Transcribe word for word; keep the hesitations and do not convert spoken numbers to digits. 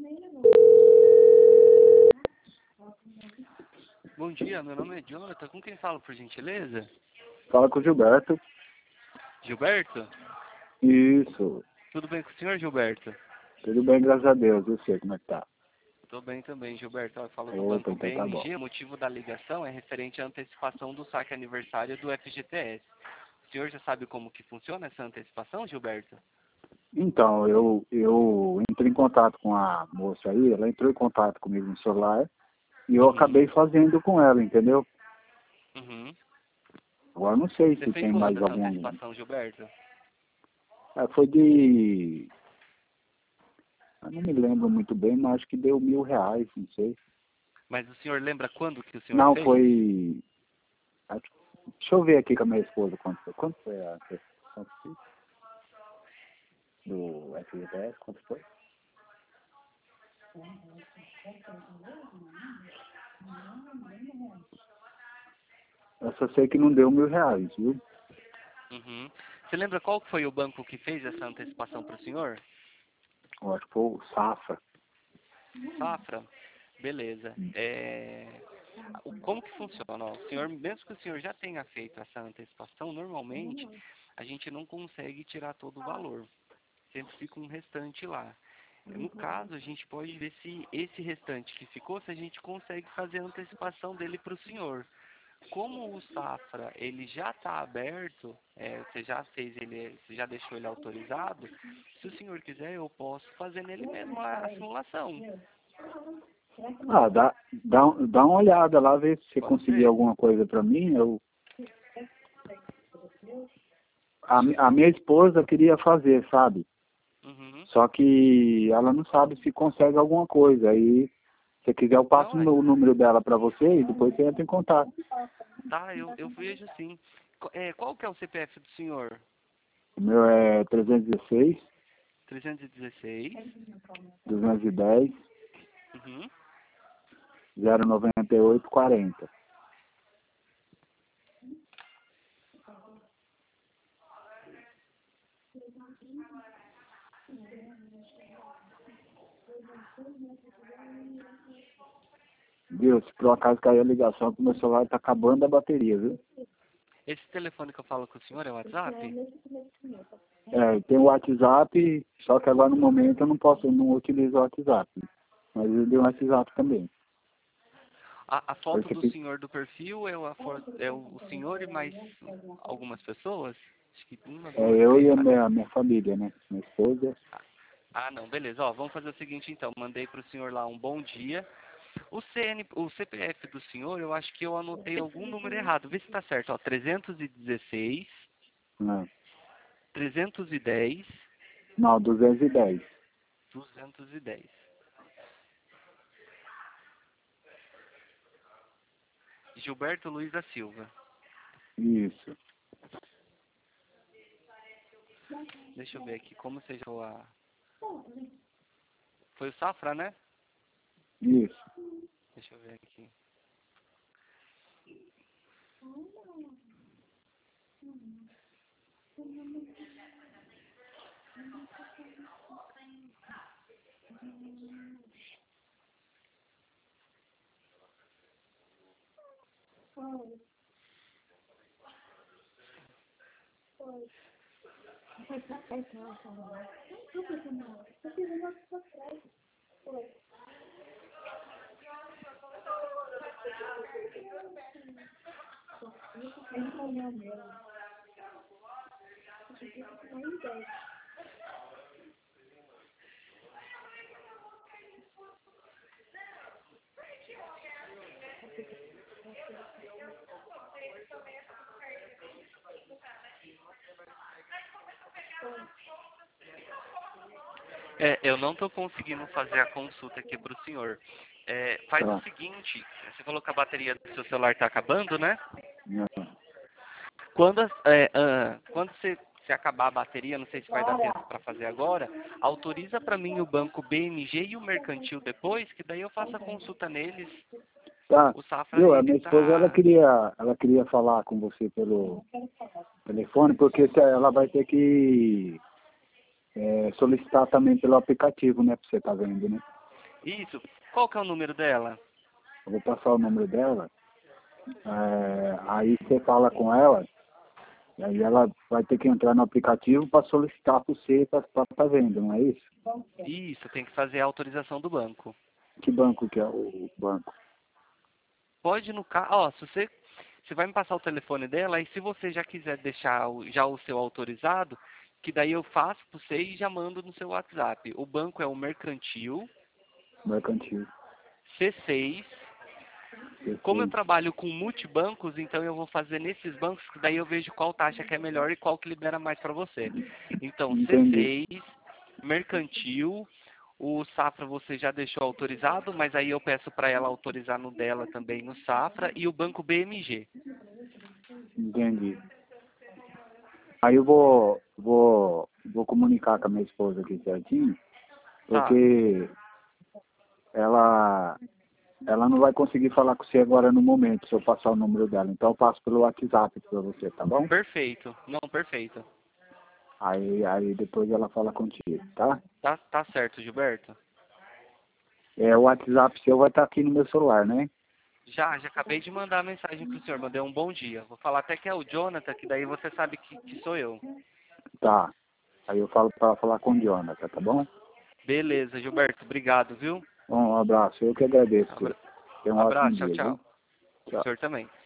Bom dia, meu nome é Jonathan. Com quem falo, por gentileza? Fala com o Gilberto. Gilberto? Isso. Tudo bem com o senhor, Gilberto? Tudo bem, graças a Deus. Eu sei como é que tá. Tô bem também, Gilberto. Eu falo do Opa, Banco então tá bom. B M G. O motivo da ligação é referente à antecipação do saque aniversário do F G T S. O senhor já sabe como que funciona essa antecipação, Gilberto? Então, eu, eu entrei em contato com a moça aí, ela entrou em contato comigo no celular e eu Uhum. acabei fazendo com ela, entendeu? Uhum. Agora não sei Você se fez tem mais quando essa algum. antecipação, Gilberto? É, foi de. Eu não me lembro muito bem, mas acho que deu mil reais, não sei. Mas o senhor lembra quando que o senhor Não, fez? foi. acho- Deixa eu ver aqui com a minha esposa quanto foi. Quanto foi a quanto foi? Do F G T S? Quanto foi? Eu só sei que não deu mil reais, viu? Uhum. Você lembra qual que foi o banco que fez essa antecipação para o senhor? Eu acho que foi o Safra. Safra? Beleza. É... o- Como que funciona? Ó, o senhor, mesmo que o senhor já tenha feito essa antecipação, normalmente a gente não consegue tirar todo o valor. Sempre fica um restante lá. No caso, a gente pode ver se esse restante que ficou, se a gente consegue fazer a antecipação dele para o senhor. Como o Safra ele já está aberto, é, você já fez ele, você já deixou ele autorizado, se o senhor quiser, eu posso fazer nele mesmo a, a simulação. Ah, dá, dá, um- dá uma olhada lá, ver se você Pode conseguir ser? alguma coisa pra mim. Eu, a, mi- a minha esposa queria fazer, sabe? Uhum. Só que ela não sabe se consegue alguma coisa. Aí, se você quiser, eu passo Não, é. o número dela pra você e depois você entra em contato. Tá, eu, eu vejo sim. Qu- É, qual que é o C P F do senhor? O meu é trezentos e dezesseis, trezentos e dezesseis. duzentos e dez, Uhum. zero noventa e oito, quarenta. Viu? Se por acaso cair a ligação, que o meu celular tá acabando a bateria, viu? Esse telefone que eu falo com o senhor é o WhatsApp? É, tem o WhatsApp, só que agora no momento eu não posso, eu não utilizo o WhatsApp. Mas eu dei o WhatsApp também. A, a foto Porque do tem- senhor do perfil é, o, a fo- é o, o senhor e mais algumas pessoas? Acho que uma, é duas, eu três, e a quatro. minha, a minha família, né? Minha esposa. Ah, não, beleza. Ó, vamos fazer o seguinte então. Mandei para o senhor lá um bom dia. O C N, o C P F do senhor, eu acho que eu anotei algum número errado. Vê se está certo. Ó, trezentos e dezesseis, Né? trezentos e dez, Não, duzentos e dez. duzentos e dez. Gilberto Luiz da Silva. Isso. Deixa eu ver aqui como seja a... Foi o Safra, né? Isso. Deixa eu ver aqui. É, eu não estou conseguindo fazer a consulta aqui para o senhor. É, faz o Tá. seguinte, você falou que a bateria do seu celular está acabando, né? Né? Quando, é, ah, quando você, você acabar a bateria, não sei se vai dar tempo para fazer agora, autoriza para mim o banco B M G e o mercantil depois, que daí eu faço a consulta neles. Tá. O Safra, Viu? A ele minha esposa, ela tá... queria, ela queria falar com você pelo telefone, porque se- ela vai ter que é, solicitar também pelo aplicativo, né? Pra você tá vendo, né? Isso. Qual que é o número dela? Eu vou passar o número dela. É, aí você fala com ela, e aí ela vai ter que entrar no aplicativo para solicitar para você para estar vendo, não é isso? Isso, tem que fazer a autorização do banco. Que banco que é o banco? Pode no carro, ó, se você, você vai me passar o telefone dela, e se você já quiser deixar o, já o seu autorizado, que daí eu faço para você e já mando no seu WhatsApp. O banco é o Mercantil, Mercantil. C seis. Como eu Perfeito. trabalho com multibancos, então eu vou fazer nesses bancos, que daí eu vejo qual taxa que é melhor e qual que libera mais para você. Então, Entendi. C seis, Mercantil, o Safra você já deixou autorizado, mas aí eu peço para ela autorizar no dela também no Safra, e o banco B M G. Entendi. Aí eu vou, vou, vou comunicar com a minha esposa aqui certinho, Tá, porque ela, ela não vai conseguir falar com você agora no momento, se eu passar o número dela. Então eu passo pelo WhatsApp para você, tá bom? perfeito. Não, perfeito. Aí, aí depois ela fala contigo, tá? Tá, tá certo, Gilberto. É, o WhatsApp seu vai estar aqui no meu celular, né? Já, já acabei de mandar a mensagem pro senhor, mandei um bom dia. Vou falar até que é o Jonathan, que daí você sabe que, que sou eu. Tá. Aí eu falo para falar com o Jonathan, tá bom? Beleza, Gilberto, obrigado, viu? Um abraço, eu que agradeço. Abra... Tenha um ótimo Abraço, tchau, dia, viu? tchau. O Tchau. senhor também.